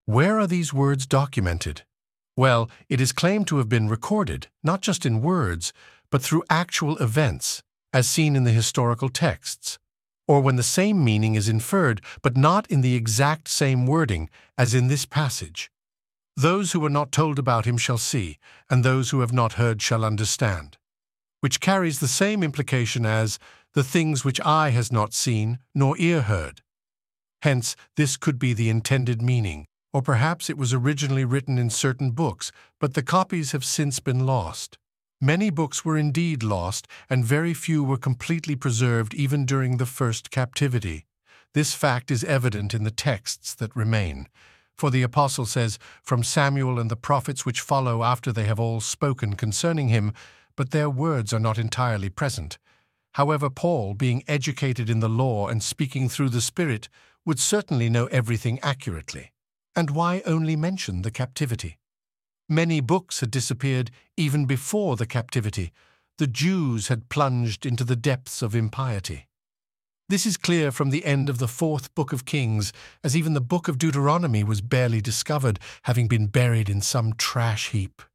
Where are these words documented? Well, it is claimed to have been recorded, not just in words, but through actual events, as seen in the historical texts, or when the same meaning is inferred, but not in the exact same wording as in this passage. Those who were not told about him shall see, and those who have not heard shall understand, which carries the same implication as the things which eye has not seen, nor ear heard. Hence, this could be the intended meaning, or perhaps it was originally written in certain books, but the copies have since been lost. Many books were indeed lost, and very few were completely preserved even during the first captivity. This fact is evident in the texts that remain. For the apostle says, "From Samuel and the prophets which follow after they have all spoken concerning him," but their words are not entirely present. However, Paul, being educated in the law and speaking through the Spirit, would certainly know everything accurately. And why only mention the captivity? Many books had disappeared even before the captivity. The Jews had plunged into the depths of impiety. This is clear from the end of the 4th book of Kings, as even the book of Deuteronomy was barely discovered, having been buried in some trash heap.